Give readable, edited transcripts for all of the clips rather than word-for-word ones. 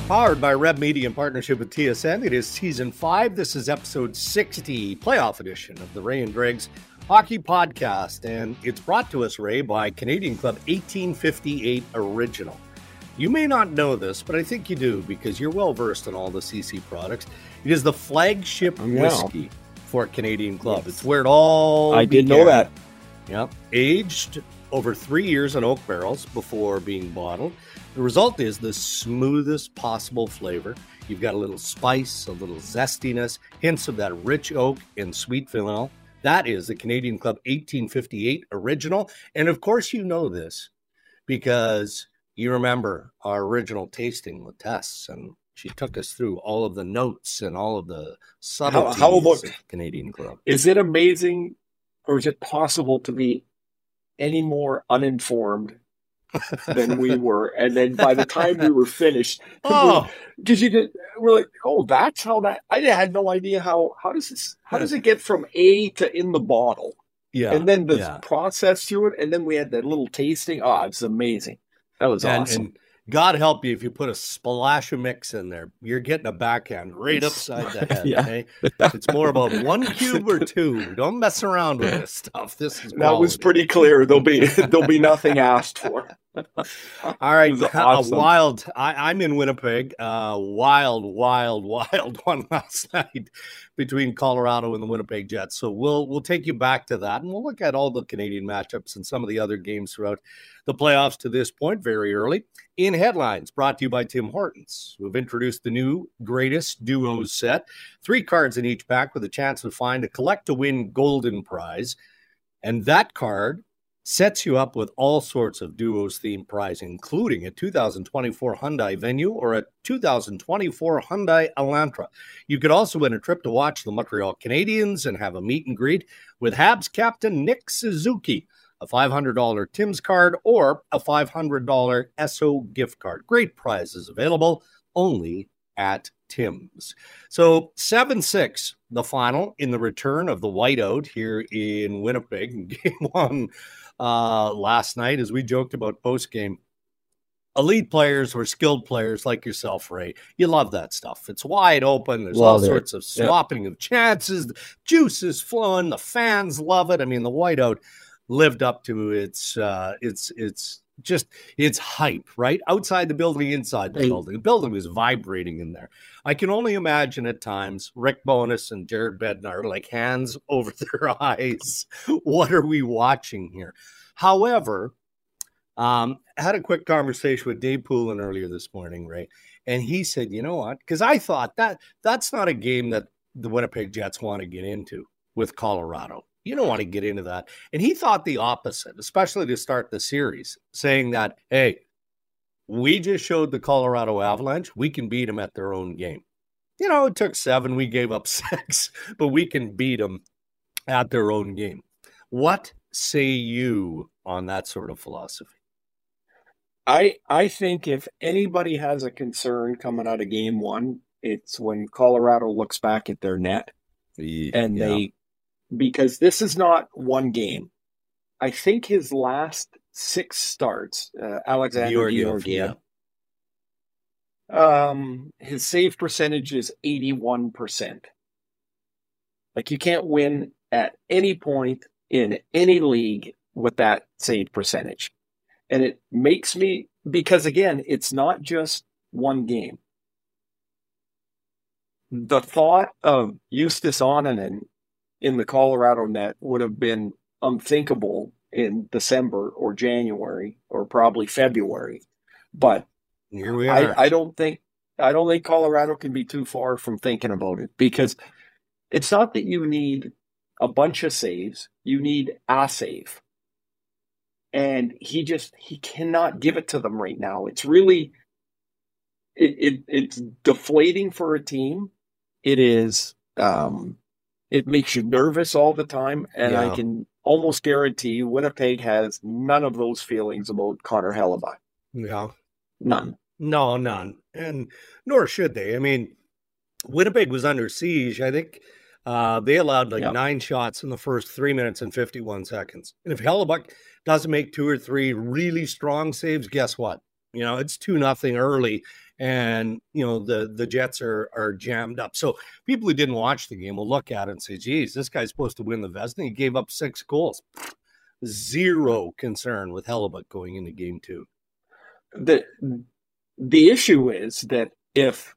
Powered by Reb Media in partnership with TSN, it is Season 5. This is Episode 60, playoff edition of the Ray and Dregs Hockey Podcast. And it's brought to us, Ray, by Canadian Club 1858 Original. You may not know this, but I think you do because you're well-versed in all the CC products. It is the flagship whiskey for Canadian Club. Yes. It's where it all I did know that. Yep. Aged over 3 years in oak barrels before being bottled. The result is the smoothest possible flavor. You've got a little spice, a little zestiness, hints of that rich oak and sweet vanilla. That is the Canadian Club 1858 Original. And of course you know this because you remember our original tasting with Tess, and she took us through all of the notes and all of the subtleties how about, of Canadian Club. Is it amazing, or is it possible to be any more uninformed than we were? And then by the time we were finished, because we're like, oh, that's how that. I had no idea how does it get from A to in the bottle? Yeah, and then the process through it, and then we had that little tasting. Oh, it's amazing. That was awesome. And God help you if you put a splash of mix in there. You're getting a backhand right upside the head. Yeah. Okay? It's more about 1 cube or 2. Don't mess around with this stuff. This is quality. That was pretty clear. There'll be nothing asked for. All right, awesome. Wild. I'm in Winnipeg. Wild one last night between Colorado and the Winnipeg Jets. So we'll take you back to that, and we'll look at all the Canadian matchups and some of the other games throughout the playoffs to this point, very early. In headlines, brought to you by Tim Hortons, who have introduced the new Greatest Duos set. 3 cards in each pack with a chance to find a collect-to-win golden prize, and that card sets you up with all sorts of Duos-themed prizes, including a 2024 Hyundai Venue or a 2024 Hyundai Elantra. You could also win a trip to watch the Montreal Canadiens and have a meet and greet with Habs captain Nick Suzuki, a $500 Tim's card, or a $500 Esso gift card. Great prizes available only at Tim's. So 7-6, the final in the return of the whiteout here in Winnipeg in Game 1 last night, as we joked about post-game. Elite players or skilled players like yourself, Ray, you love that stuff. It's wide open. There's all sorts of swapping of chances. The juice is flowing. The fans love it. I mean, the whiteout lived up to its hype, right? Outside the building, inside the building. The building was vibrating in there. I can only imagine at times Rick Bowness and Jared Bednar, like hands over their eyes. What are we watching here? However, I had a quick conversation with Dave Poulin earlier this morning, Ray, and he said, you know what? Because I thought that's not a game that the Winnipeg Jets want to get into with Colorado. You don't want to get into that. And he thought the opposite, especially to start the series, saying that, hey, we just showed the Colorado Avalanche we can beat them at their own game. You know, it took 7, we gave up 6, but we can beat them at their own game. What say you on that sort of philosophy? I think if anybody has a concern coming out of Game 1, it's when Colorado looks back at their net and because this is not one game. I think his last 6 starts, Alexander Georgiev, his save percentage is 81%. Like, you can't win at any point in any league with that save percentage. And it makes me, because again, it's not just one game. The thought of Justus Onanen in the Colorado net would have been unthinkable in December or January or probably February. But here we are. I don't think Colorado can be too far from thinking about it, because it's not that you need a bunch of saves, you need a save. And he cannot give it to them right now. It's really it's deflating for a team. It is it makes you nervous all the time, and I can almost guarantee you Winnipeg has none of those feelings about Connor Hellebuyck. Yeah. None. No, none. And nor should they. I mean, Winnipeg was under siege. I think they allowed 9 shots in the first 3 minutes and 51 seconds. And if Hellebuyck doesn't make 2 or 3 really strong saves, guess what? You know, it's 2-0 early, and the Jets are jammed up. So people who didn't watch the game will look at it and say, geez, this guy's supposed to win the Vezina. He gave up 6 goals. Zero concern with Hellebuyck going into game 2. The issue is that if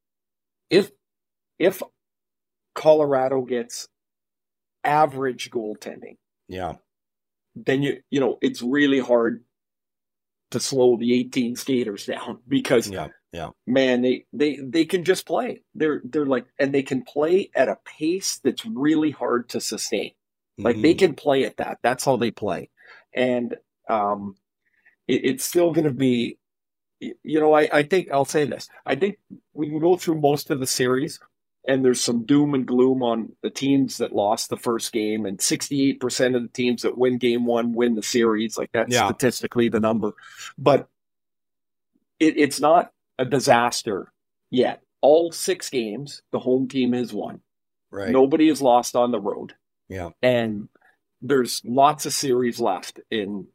Colorado gets average goaltending, then it's really hard to slow the 18 skaters down, because man, they can just play. They're like, and they can play at a pace that's really hard to sustain. Like they can play at that. That's how they play. And it's still going to be, I think I'll say this. I think we can go through most of the series, and there's some doom and gloom on the teams that lost the first game, and 68% of the teams that win game 1 win the series. Like that's statistically the number. But it's not a disaster yet. All 6 games, the home team has won. Right. Nobody has lost on the road. Yeah. And there's lots of series left in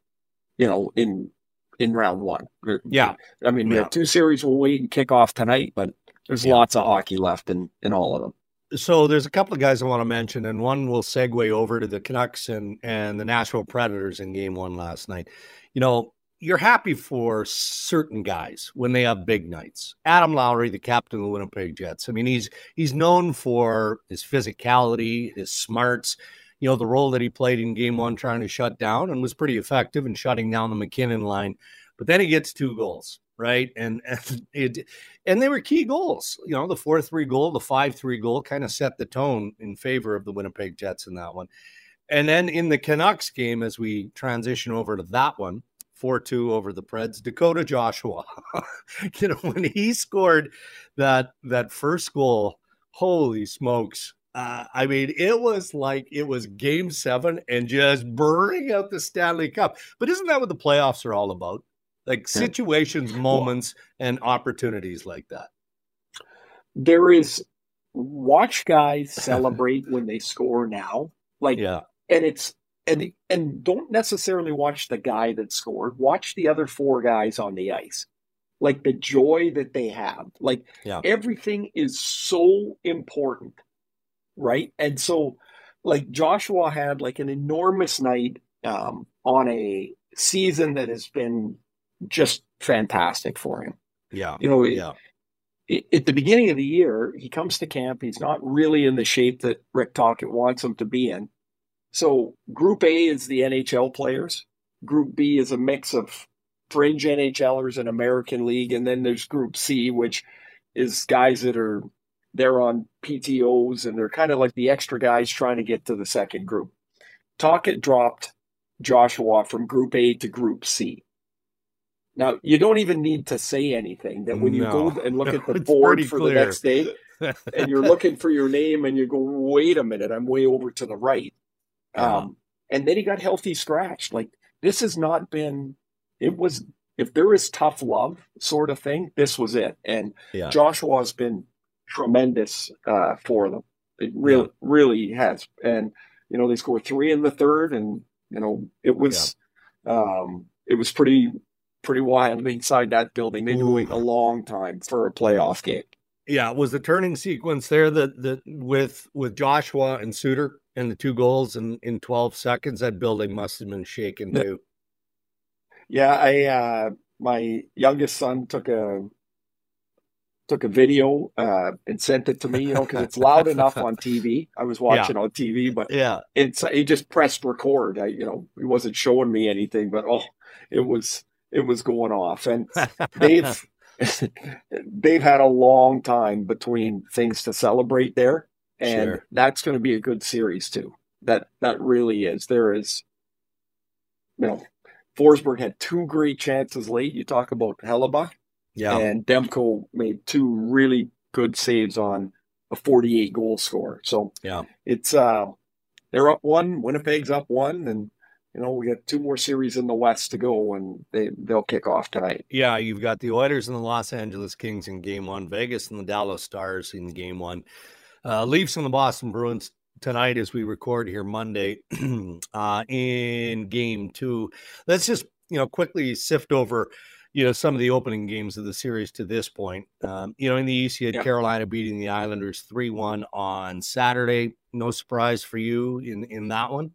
round 1. Yeah. I mean, we have 2 series we'll wait and kick off tonight, but there's lots of hockey left in all of them. So there's a couple of guys I want to mention, and one will segue over to the Canucks and the Nashville Predators in game 1 last night. You're happy for certain guys when they have big nights. Adam Lowry, the captain of the Winnipeg Jets. I mean, he's known for his physicality, his smarts, the role that he played in game 1 trying to shut down, and was pretty effective in shutting down the McKinnon line. But then he gets 2 goals, right? And they were key goals. The 4-3 goal, the 5-3 goal kind of set the tone in favor of the Winnipeg Jets in that one. And then in the Canucks game, as we transition over to that one, 4-2 over the Preds, Dakota Joshua. When he scored that first goal, holy smokes. I mean, it was like it was game 7 and just burning out the Stanley Cup. But isn't that what the playoffs are all about? Like situations, moments, and opportunities like that. There is, watch guys celebrate when they score now. And don't necessarily watch the guy that scored. Watch the other 4 guys on the ice. Like the joy that they have. Like everything is so important, right? And so like Joshua had like an enormous night on a season that has been just fantastic for him. Yeah. At the beginning of the year, he comes to camp. He's not really in the shape that Rick Tocchet wants him to be in. So Group A is the NHL players. Group B is a mix of fringe NHLers and American League. And then there's Group C, which is guys that they're on PTOs, and they're kind of like the extra guys trying to get to the second group. Tocchet dropped Joshua from Group A to Group C. Now, you don't even need to say anything. That when you go and look at the board for the next day, and you're looking for your name, and you go, wait a minute, I'm way over to the right. And then he got healthy scratched. Like, this has not been, if there is tough love sort of thing, this was it. And Joshua has been tremendous for them. It really has. And, they scored 3 in the third, and, it was pretty wild inside that building. They've been waiting a long time for a playoff game. Yeah, it was the turning sequence there that with Joshua and Suter and the 2 goals in 12 seconds, that building must have been shaken too. Yeah, my youngest son took a video and sent it to me, because it's loud enough on TV. I was watching on TV, but he just pressed record. He wasn't showing me anything, but it was going off. And they've had a long time between things to celebrate there. And that's going to be a good series too. That really is. There is, Forsberg had 2 great chances late. You talk about Hellebuyck. Yeah. And Demko made 2 really good saves on a 48 goal score. So it's they're up 1, Winnipeg's up 1, and we got 2 more series in the West to go, and they'll kick off tonight. Yeah, you've got the Oilers and the Los Angeles Kings in game 1, Vegas and the Dallas Stars in game 1. Leafs and the Boston Bruins tonight as we record here Monday in game 2. Let's just, quickly sift over, some of the opening games of the series to this point. In the East, you had Carolina beating the Islanders 3-1 on Saturday. No surprise for you in that one?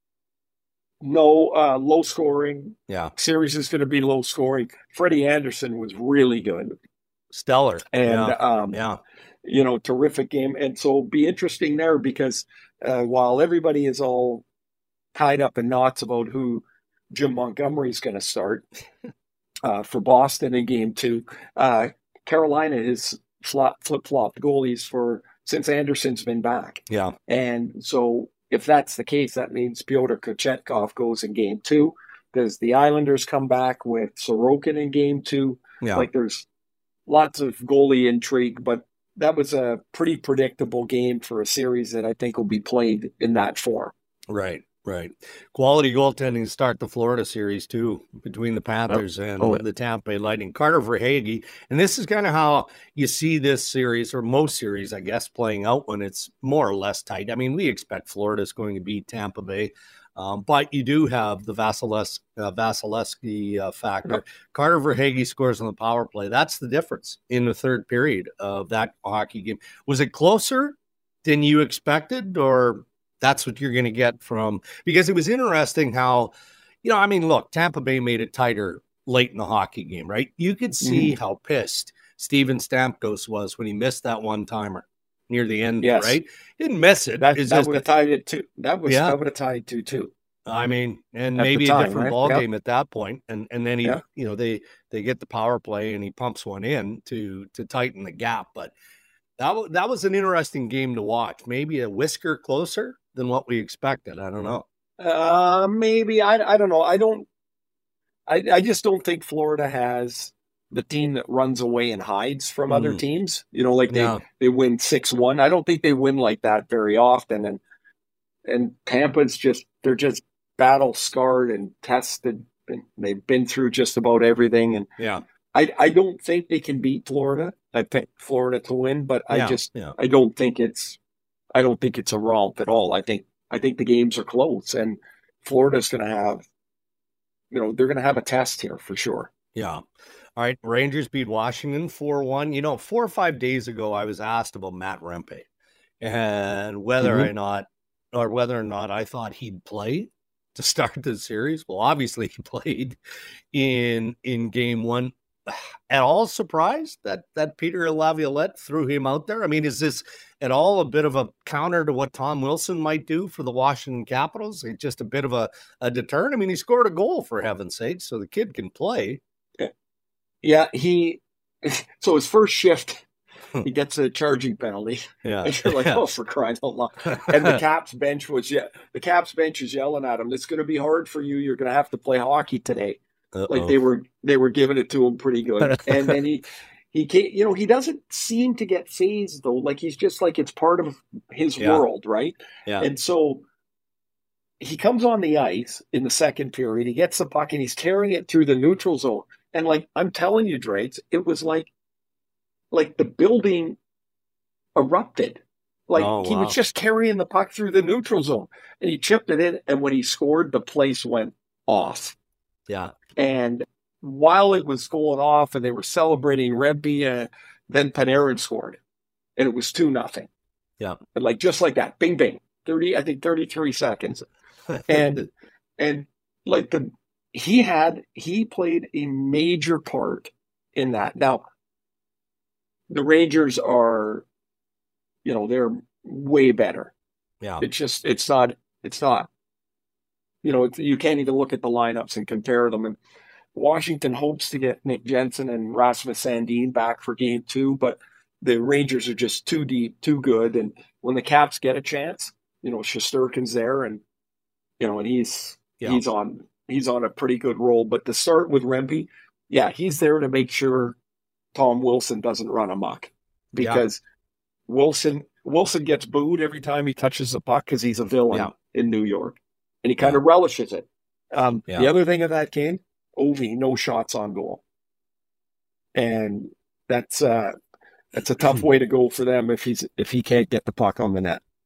No, low scoring. Yeah. Series is going to be low scoring. Freddie Anderson was really good. Stellar. And, terrific game. And so it'll be interesting there because while everybody is all tied up in knots about who Jim Montgomery is going to start for Boston in game 2, Carolina has flip-flopped goalies since Anderson's been back. Yeah. And so if that's the case, that means Pyotr Kochetkov goes in game 2. Does the Islanders come back with Sorokin in game 2? Yeah. Like there's lots of goalie intrigue, but that was a pretty predictable game for a series that I think will be played in that form. Right. Quality goaltending to start the Florida series, too, between the Panthers and the Tampa Bay Lightning. Carter Verhaeghe, and this is kind of how you see this series, or most series, I guess, playing out when it's more or less tight. I mean, we expect Florida is going to beat Tampa Bay, but you do have the Vasilevsky factor. Yep. Carter Verhaeghe scores on the power play. That's the difference in the third period of that hockey game. Was it closer than you expected, or that's what you're going to get from, because it was interesting how, look, Tampa Bay made it tighter late in the hockey game, right? You could see how pissed Steven Stamkos was when he missed that one-timer near the end, right? He didn't miss it. That would have tied it to, that would have tied 2-2. I mean, and maybe a different ball game at that point. And then he, they get the power play and he pumps one in to tighten the gap. But that was an interesting game to watch. Maybe a whisker closer than what we expected. I don't know. Maybe. I don't know. I just don't think Florida has the team that runs away and hides from other teams. They win 6-1. I don't think they win like that very often. And Tampa's they're just battle scarred and tested. And they've been through just about everything. And I don't think they can beat Florida. I think Florida to win, but I don't think it's a romp at all. I think the games are close, and Florida's going to have, they're going to have a test here for sure. Yeah. All right. Rangers beat Washington 4-1. 4 or 5 days ago, I was asked about Matt Rempe and whether or not I thought he'd play to start the series. Well, obviously he played in game 1. At all surprised that Peter Laviolette threw him out there? I mean, is this at all a bit of a counter to what Tom Wilson might do for the Washington Capitals? It's just a bit of a deterrent. I mean, he scored a goal, for heaven's sake, so the kid can play. Yeah, so his first shift, he gets a charging penalty. Yeah. And you're like, oh, for crying out loud. And the Caps bench is yelling at him, it's going to be hard for you. You're going to have to play hockey today. Uh-oh. Like they were giving it to him pretty good. And then he can't, he doesn't seem to get phased though. Like he's just like, it's part of his world. Right. Yeah. And so he comes on the ice in the second period, he gets the puck and he's carrying it through the neutral zone. And like, I'm telling you, Drates, it was like the building erupted. Like he was just carrying the puck through the neutral zone and he chipped it in. And when he scored, the place went off. Yeah. And while it was going off and they were celebrating Rempe, then Panarin scored. And it was 2-0. Yeah. And like just like that. Bing bing. 33 seconds. And like he played a major part in that. Now the Rangers are, they're way better. Yeah. It's not. You can't even look at the lineups and compare them. And Washington hopes to get Nick Jensen and Rasmus Sandin back for game 2, but the Rangers are just too deep, too good. And when the Caps get a chance, Shesterkin's there, and and he's on a pretty good roll. But to start with Rempe, he's there to make sure Tom Wilson doesn't run amok, because Wilson gets booed every time he touches the puck because he's a villain in New York. And he kind of relishes it. The other thing of that game, Ovi, no shots on goal. And that's a tough way to go for them if he can't get the puck on the net.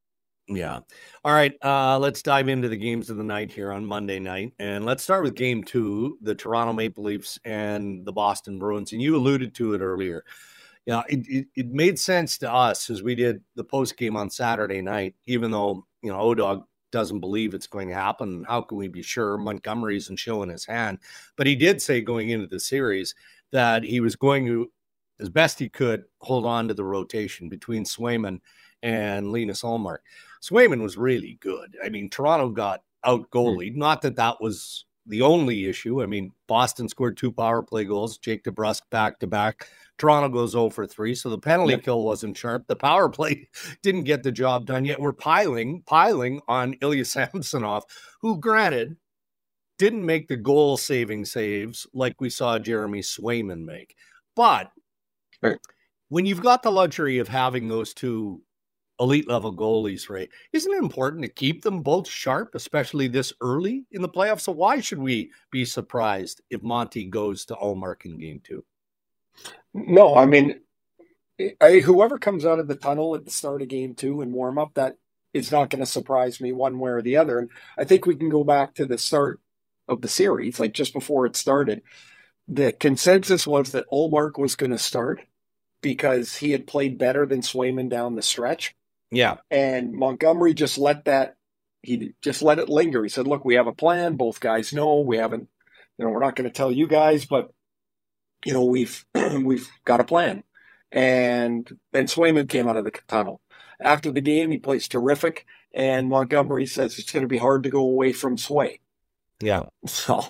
Yeah. All right. Let's dive into the games of the night here on Monday night. And let's start with game two, the Toronto Maple Leafs and the Boston Bruins. And you alluded to it earlier. It made sense to us as we did the post game on Saturday night, even though, ODog doesn't believe it's going to happen. How can we be sure? Montgomery isn't showing his hand. But he did say going into the series that he was going to, as best he could, hold on to the rotation between Swayman and Linus Ullmark. Swayman was really good. I mean, Toronto got out goalied. Not that that was the only issue. I mean, Boston scored 2 power play goals. Jake DeBrusk back-to-back. Toronto goes 0 for 3, so the penalty kill wasn't sharp. The power play didn't get the job done, yet we're piling on Ilya Samsonov, who, granted, didn't make the goal-saving saves like we saw Jeremy Swayman make. But when you've got the luxury of having those two elite level goalies, Ray, isn't it important to keep them both sharp, especially this early in the playoffs? So why should we be surprised if Monty goes to Ullmark in game 2? No, I mean, whoever comes out of the tunnel at the start of game 2 and warm up, that is not going to surprise me one way or the other. And I think we can go back to the start of the series, like just before it started. The consensus was that Ullmark was going to start because he had played better than Swayman down the stretch. Yeah. And Montgomery just let it linger. He said, look, we have a plan. Both guys know we haven't, we're not going to tell you guys, but we've got a plan. And then Swayman came out of the tunnel. After the game, he plays terrific. And Montgomery says it's going to be hard to go away from Sway. Yeah. So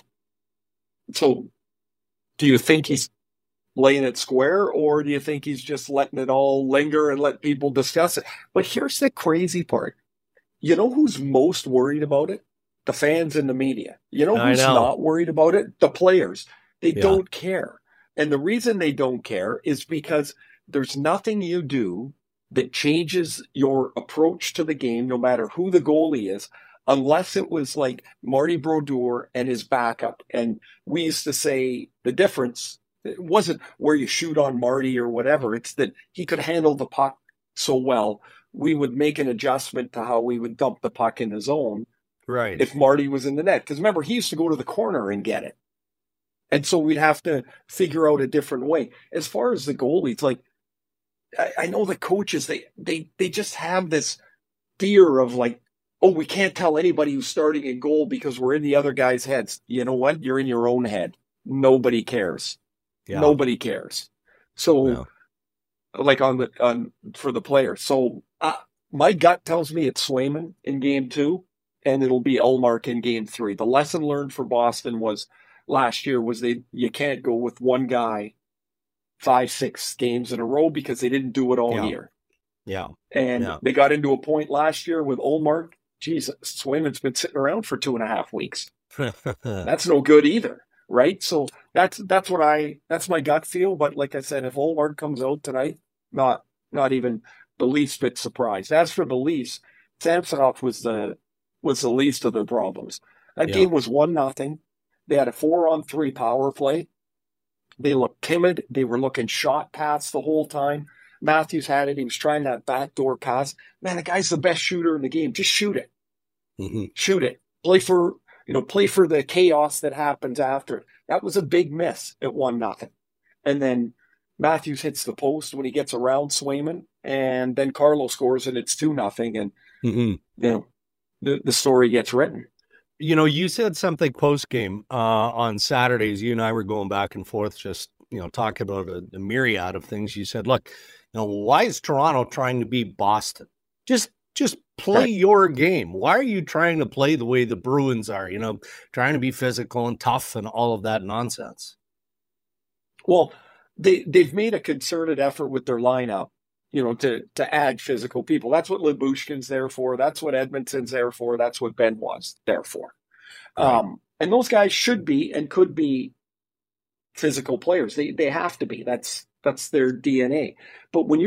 do you think he's laying it square, or do you think he's just letting it all linger and let people discuss it? But here's the crazy part. You know who's most worried about it? The fans and the media. You know who's not worried about it? The players. They don't care. And the reason they don't care is because there's nothing you do that changes your approach to the game, no matter who the goalie is, unless it was like Marty Brodeur and his backup. And we used to say the difference, it wasn't where you shoot on Marty or whatever. It's that he could handle the puck so well. We would make an adjustment to how we would dump the puck in the zone. Right. If Marty was in the net. Because remember, he used to go to the corner and get it. And so we'd have to figure out a different way. As far as the goalies, like, I know the coaches, they just have this fear of like, oh, we can't tell anybody who's starting in goal because we're in the other guy's heads. You know what? You're in your own head. Nobody cares. Yeah. Nobody cares. So, like for the player. So my gut tells me it's Swayman in game 2, and it'll be Ullmark in game 3. The lesson learned for Boston last year was you can't go with one guy 5-6 games in a row because they didn't do it all year. Yeah. And they got into a point last year with Ullmark. Jesus, Swayman's been sitting around for 2.5 weeks. That's no good either. Right. So that's my gut feel. But like I said, if Ullmark comes out tonight, not even the least bit surprised. As for the Leafs, Samsonov was the least of their problems. That game was 1-0. They had a 4-on-3 power play. They looked timid. They were looking shot pass the whole time. Matthews had it. He was trying that backdoor pass. Man, the guy's the best shooter in the game. Just shoot it. Mm-hmm. Shoot it. Play for the chaos that happens after it. That was a big miss at 1-0. And then Matthews hits the post when he gets around Swayman, and then Carlo scores and it's 2-0. And the story gets written. You said something post game on Saturdays. You and I were going back and forth, just talking about a myriad of things. You said, "Look, why is Toronto trying to beat Boston? Just play your game. Why are you trying to play the way the Bruins are? Trying to be physical and tough and all of that nonsense." Well, they've made a concerted effort with their lineup, to add physical people. That's what Lyubushkin's there for. That's what Edmondson's there for. That's what Benoit's there for. Right. And those guys should be and could be physical players. They have to be. That's their DNA. But when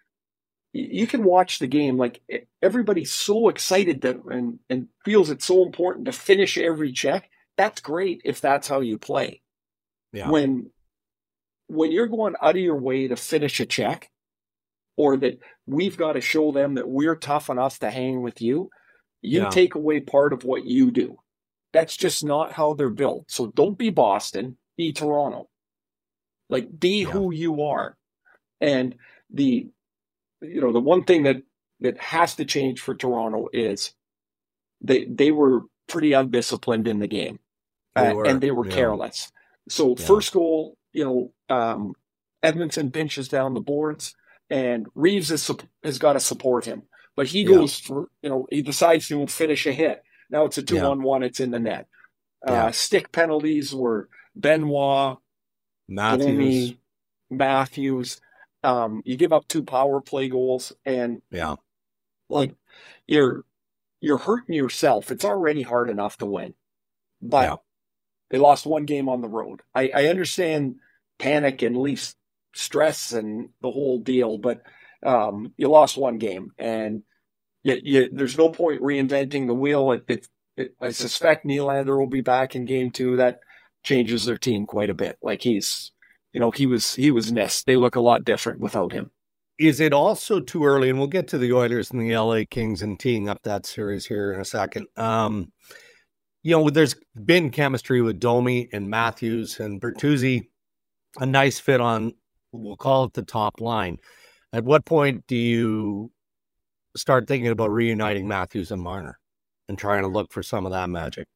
you can watch the game, like everybody's so excited and feels it's so important to finish every check. That's great if that's how you play. Yeah. When you're going out of your way to finish a check, or that we've got to show them that we're tough enough to hang with you. You Yeah. take away part of what you do. That's just not how they're built. So don't be Boston, be Toronto. Like, be who you are. And the one thing that has to change for Toronto is they were pretty undisciplined in the game. And they were careless. So first goal, Edmonton pinches down the boards, and Reeves has got to support him. But he goes for, he decides to finish a hit. Now it's a 2-on-1, it's in the net. Stick penalties were Benoit, Matthews. You give up 2 power play goals, and like you're hurting yourself. It's already hard enough to win. But they lost 1 game on the road. I understand panic and Leafs stress and the whole deal, but you lost 1 game, and there's no point reinventing the wheel. I suspect Nylander will be back in game 2. That changes their team quite a bit. Like he was missed. They look a lot different without him. Is it also too early? And we'll get to the Oilers and the LA Kings and teeing up that series here in a second. There's been chemistry with Domi and Matthews and Bertuzzi, a nice fit on, we'll call it the top line. At what point do you start thinking about reuniting Matthews and Marner and trying to look for some of that magic?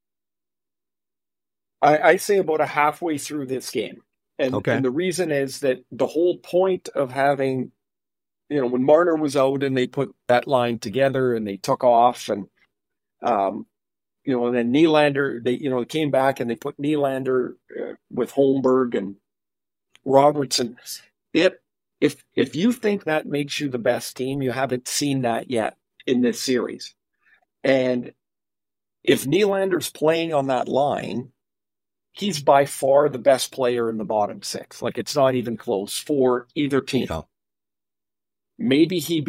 I say about a halfway through this game. And the reason is that the whole point of having, when Marner was out and they put that line together and they took off, and, and then Nylander, they came back and they put Nylander with Holmberg and Robertson. If you think that makes you the best team, you haven't seen that yet in this series. And if Nylander's playing on that line, he's by far the best player in the bottom 6. Like, it's not even close for either team. Yeah. Maybe he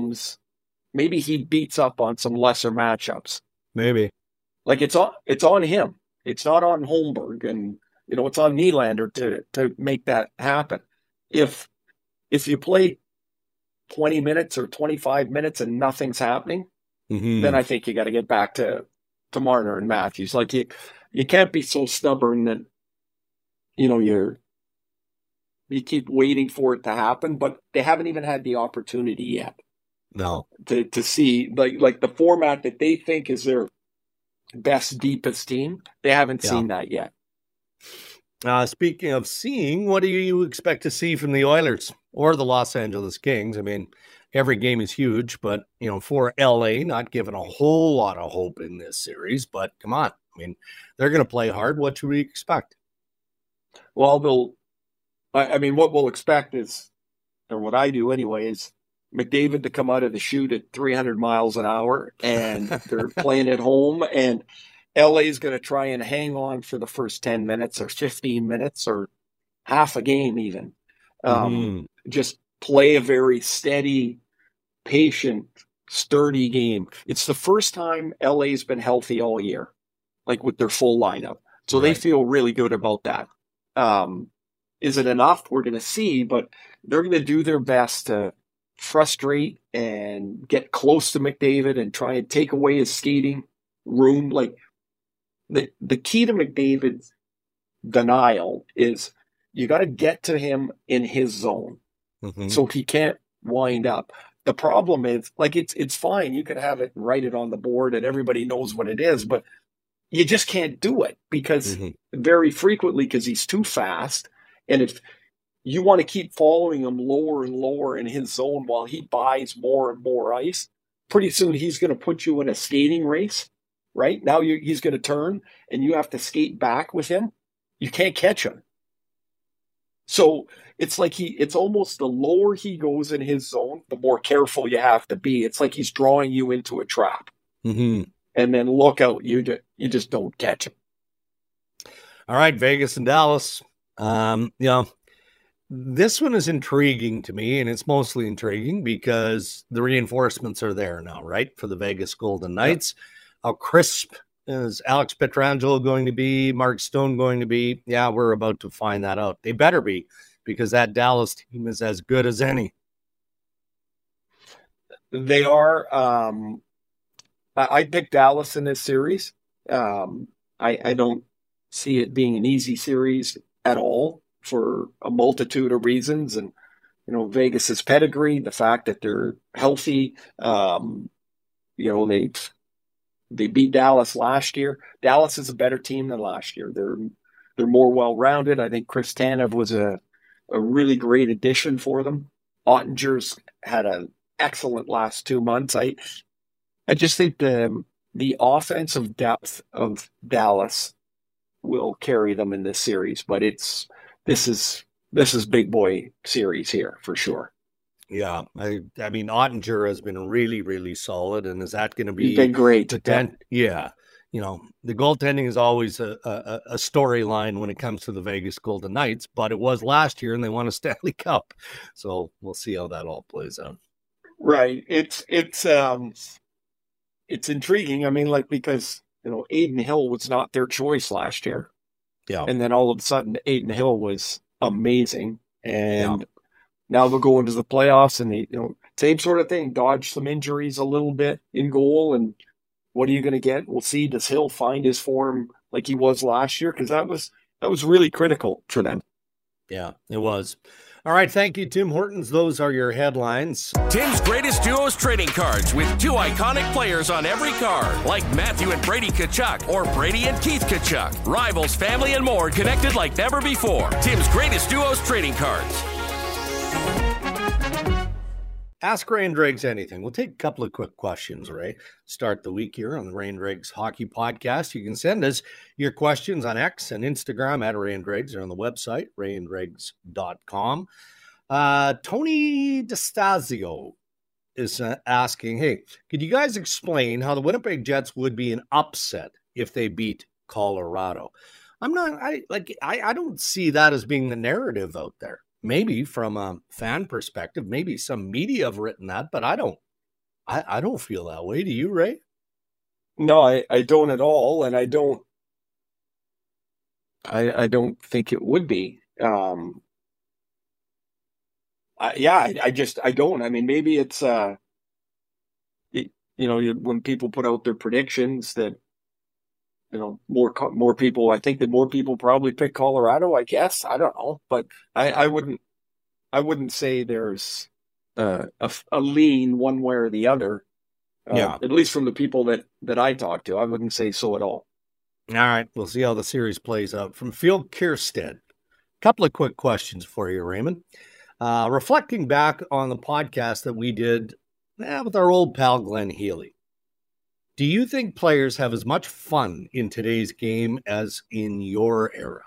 beats up on some lesser matchups. Maybe. Like, it's on him. It's not on Holmberg, and it's on Nylander to make that happen. If you play 20 minutes or 25 minutes and nothing's happening, then I think you got to get back to Marner and Matthews. Like, you can't be so stubborn that you keep waiting for it to happen, but they haven't even had the opportunity yet. No. To see like the format that they think is their best, deepest team, they haven't seen that yet. Speaking of seeing, what do you expect to see from the Oilers or the Los Angeles Kings? I mean, every game is huge, but, for LA, not given a whole lot of hope in this series, but come on. I mean, they're going to play hard. What should we expect? Well, what we'll expect is, or what I do anyway, is McDavid to come out of the chute at 300 miles an hour, and they're playing at home, and LA is going to try and hang on for the first 10 minutes or 15 minutes or half a game even. Just play a very steady, patient, sturdy game. It's the first time LA's been healthy all year, like with their full lineup. So they feel really good about that. Is it enough? We're going to see, but they're going to do their best to frustrate and get close to McDavid and try and take away his skating room. Like, the key to McDavid's denial is you got to get to him in his zone so he can't wind up. The problem is, like, it's fine. You can have it and write it on the board and everybody knows what it is, but you just can't do it because very frequently, because he's too fast. And if you want to keep following him lower and lower in his zone while he buys more and more ice, pretty soon he's going to put you in a skating race. Right now, he's going to turn and you have to skate back with him. You can't catch him. So it's like it's almost the lower he goes in his zone, the more careful you have to be. It's like he's drawing you into a trap. And then look out, you just don't catch him. All right, Vegas and Dallas. This one is intriguing to me, and it's mostly intriguing because the reinforcements are there now, right, for the Vegas Golden Knights. How crisp is Alex Pietrangelo going to be? Mark Stone going to be? Yeah, we're about to find that out. They better be, because that Dallas team is as good as any. They are. I picked Dallas in this series. I don't see it being an easy series at all for a multitude of reasons. And, Vegas's pedigree, the fact that they're healthy. They beat Dallas last year. Dallas is a better team than last year. They're more well-rounded. I think Chris Tanev was a really great addition for them. Ottinger's had an excellent last 2 months. I just think the offensive depth of Dallas will carry them in this series, but this is big boy series here for sure. Yeah, I mean Ottinger has been really, really solid, and is that going to be He's been great? Yeah, the goaltending is always a storyline when it comes to the Vegas Golden Knights, but it was last year, and they won a Stanley Cup, so we'll see how that all plays out. Right. It's intriguing. I mean, because Adin Hill was not their choice last year, yeah, and then all of a sudden Adin Hill was amazing, and now they'll go into the playoffs, and they same sort of thing. Dodge some injuries a little bit in goal, and what are you going to get? We'll see. Does Hill find his form like he was last year? Because that was really critical for them. Yeah, it was. All right, thank you, Tim Hortons. Those are your headlines. Tim's Greatest Duos trading cards with 2 iconic players on every card, like Matthew and Brady Tkachuk or Brady and Keith Tkachuk. Rivals, family, and more connected like never before. Tim's Greatest Duos trading cards. Ask Ray and Driggs anything. We'll take a couple of quick questions, Ray. Start the week here on the Ray and Driggs Hockey Podcast. You can send us your questions on X and Instagram at Ray and Driggs or on the website, rayandriggs.com. Tony DeStasio is asking, hey, could you guys explain how the Winnipeg Jets would be an upset if they beat Colorado? I don't see that as being the narrative out there. Maybe from a fan perspective, maybe some media have written that, but I don't feel that way. Do you, Ray? No, I don't at all, and I don't think it would be. I don't. I mean, maybe it's when people put out their predictions that more people. I think that more people probably pick Colorado. I guess I don't know, but I wouldn't say there's a lean one way or the other. At least from the people that I talk to, I wouldn't say so at all. All right, we'll see how the series plays out. From Phil Kierstead, a couple of quick questions for you, Raymond. Reflecting back on the podcast that we did with our old pal Glenn Healy, do you think players have as much fun in today's game as in your era?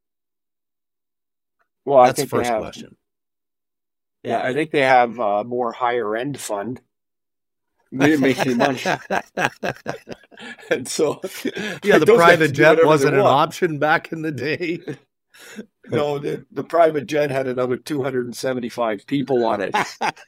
Well, that's the first question. Yeah, I think they have more higher end fun. They didn't make any money. And so, the private jet wasn't an option back in the day. No, the private jet had another 275 people on it.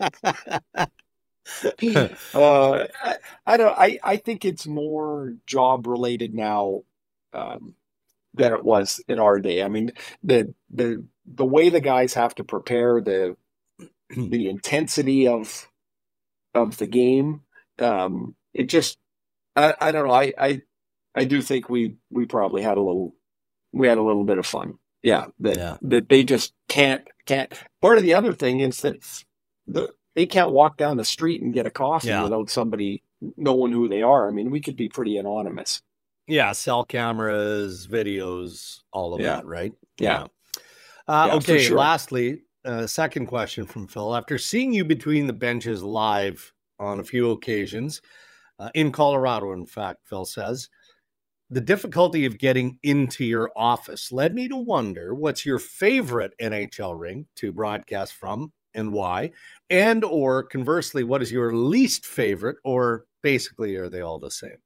I think it's more job related now than it was in our day. I mean, the way the guys have to prepare, the intensity of the game, it just I don't know. I do think we probably had a little bit of fun. That they just can't. Part of the other thing is that they can't walk down the street and get a coffee without somebody knowing who they are. I mean, we could be pretty anonymous. Yeah, cell cameras, videos, all of that, right? Yeah. Okay, sure. Lastly, second question from Phil. After seeing you between the benches live on a few occasions, in Colorado, in fact, Phil says, the difficulty of getting into your office led me to wonder what's your favorite NHL ring to broadcast from and why, and or conversely, what is your least favorite, or basically are they all the same?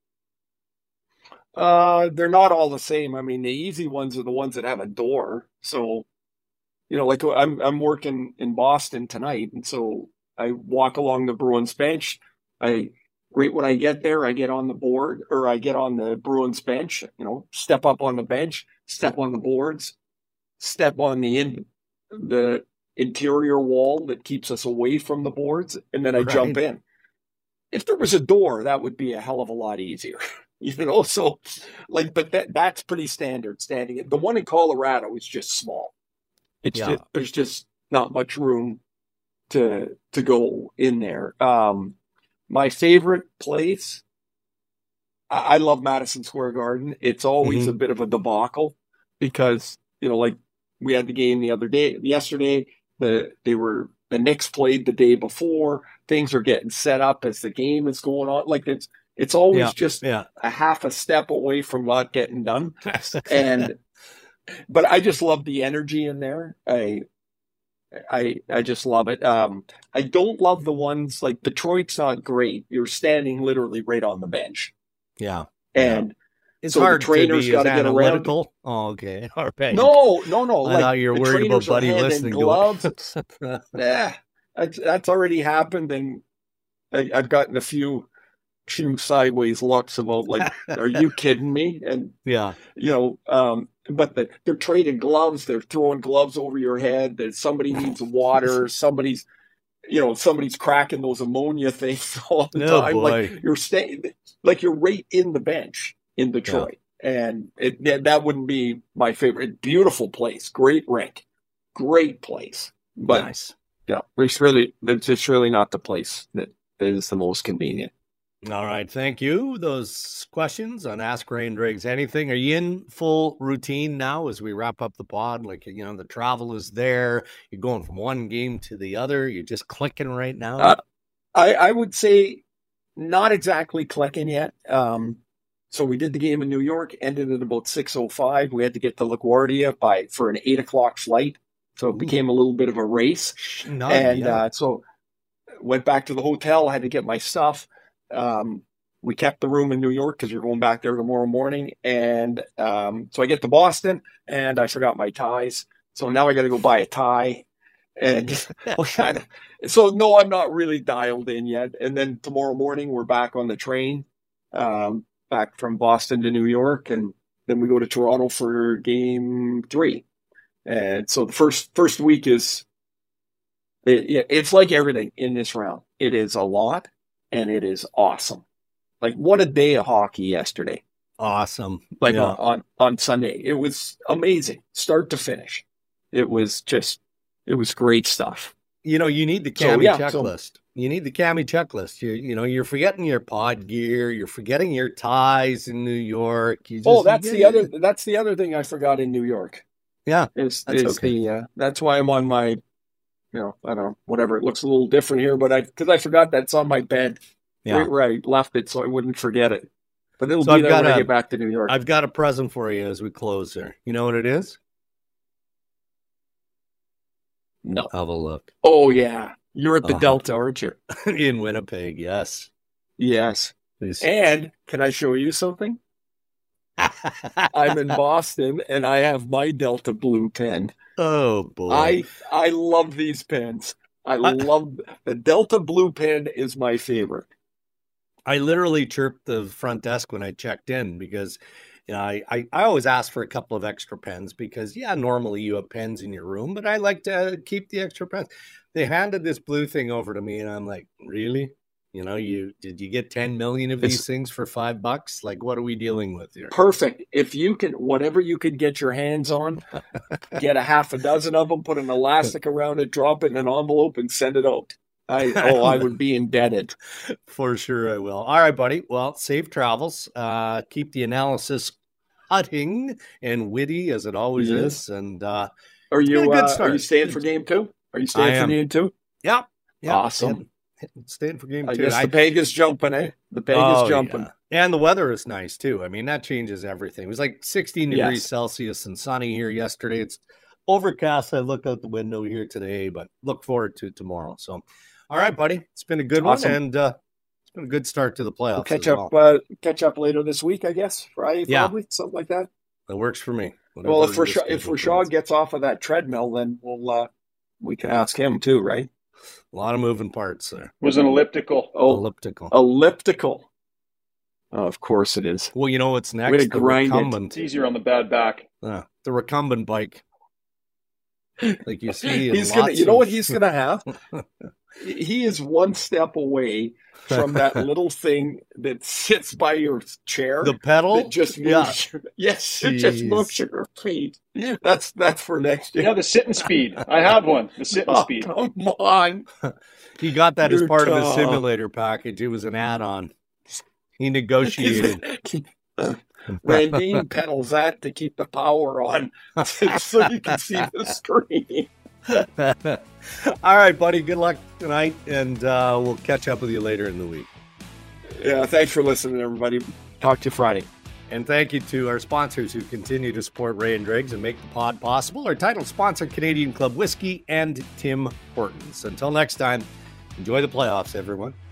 They're not all the same. I mean, the easy ones are the ones that have a door. So, like I'm working in Boston tonight, and so I walk along the Bruins bench. Right when I get there, I get on the board, or I get on the Bruins bench, step up on the bench, step on the boards, step on the interior wall that keeps us away from the boards, and then I jump in. if there was a door, that would be a hell of a lot easier. So like, but that's pretty standard standing. The one in Colorado is just small. There's just not much room to go in there. My favorite place, I love Madison Square Garden. It's always a bit of a debacle because, like we had the game yesterday, the Knicks played the day before. Things are getting set up as the game is going on. Like it's always just a half a step away from not getting done. But I just love the energy in there. I just love it. I don't love the ones like Detroit's not great. You're standing literally right on the bench. Yeah. And it's so hard the trainers to be got to get around. Oh, okay. All right. No. I thought you were worried about Buddy listening to it. Yeah, that's already happened, and I've gotten a few sideways looks about like, are you kidding me? And but they're trading gloves. They're throwing gloves over your head. That somebody needs water. Somebody's cracking those ammonia things all the time. Boy. Like you're staying, like you're right in the bench in Detroit, and that wouldn't be my favorite. Beautiful place, great rink, great place, but nice. Yeah, it's really not the place that is the most convenient. All right, thank you. Those questions on Ask Ray and Driggs Anything. Are you in full routine now as we wrap up the pod? Like, the travel is there. You're going from one game to the other. You're just clicking right now? I would say not exactly clicking yet. So we did the game in New York, ended at about 6:05. We had to get to LaGuardia for an 8 o'clock flight. So it became a little bit of a race. So went back to the hotel, had to get my stuff. We kept the room in New York because you're going back there tomorrow morning. And so I get to Boston and I forgot my ties. So now I got to go buy a tie. And so no, I'm not really dialed in yet. And then tomorrow morning we're back on the train, back from Boston to New York. And then we go to Toronto for game 3. And so the first week it's like everything in this round. It is a lot. And it is awesome. Like, what a day of hockey yesterday. Awesome. On Sunday. It was amazing. Start to finish. It was great stuff. You need the Cami checklist. You need the Cami checklist. You're forgetting your pod gear. You're forgetting your ties in New York. That's the other thing I forgot in New York. Yeah. That's why I'm on my, I don't know, whatever. It looks a little different here, but because I forgot that's on my bed. Yeah. Right, I left it so I wouldn't forget it. But it'll be there when I get back to New York. I've got a present for you as we close there. You know what it is? No. Have a look. Oh, yeah. You're at the Delta, aren't you? In Winnipeg, yes. Yes. Please. And can I show you something? I'm in Boston, and I have my Delta blue pen. Oh, boy. I love these pens. I love the Delta blue pen is my favorite. I literally chirped the front desk when I checked in because, I always ask for a couple of extra pens because, normally you have pens in your room, but I like to keep the extra pens. They handed this blue thing over to me, and I'm like, really? Did you get 10 million of these things for $5? Like, what are we dealing with here? Perfect. If you can, whatever you could get your hands on, get a half a dozen of them, put an elastic around it, drop it in an envelope, and send it out. I would be indebted. For sure I will. All right, buddy. Well, safe travels. Keep the analysis cutting and witty as it always is. And are you staying for game 2? Are you staying for game 2? Yeah. Awesome. Staying for game 2. I guess the peg is jumping, eh? The peg is jumping. Yeah. And the weather is nice, too. I mean, that changes everything. It was like 16 degrees Celsius and sunny here yesterday. It's overcast. I look out the window here today, but look forward to tomorrow. So, all right, buddy. It's been a good one, and it's been a good start to the playoffs. We'll catch up later this week, I guess. Friday, probably, something like that. That works for me. Well, if Rashad gets off of that treadmill, then we can ask him too, right? A lot of moving parts there. It was an elliptical. Elliptical. Oh, of course it is. Well, what's next? Way to grind it. It's easier on the bad back. The recumbent bike. Like you see, what he's gonna have? He is one step away from that little thing that sits by your chair. The pedal? That just moves. Yes, it just moves your feet. That's for next year. Yeah, the sitting speed. I have one. The sitting speed. Come on. He got that as part of his simulator package. It was an add-on. He negotiated. Randine pedals that to keep the power on so you can see the screen. All right, buddy. Good luck tonight, and we'll catch up with you later in the week. Yeah, thanks for listening, everybody. Talk to you Friday. And thank you to our sponsors who continue to support Ray and Driggs and make the pod possible. Our title sponsor, Canadian Club Whiskey and Tim Hortons. Until next time, enjoy the playoffs, everyone.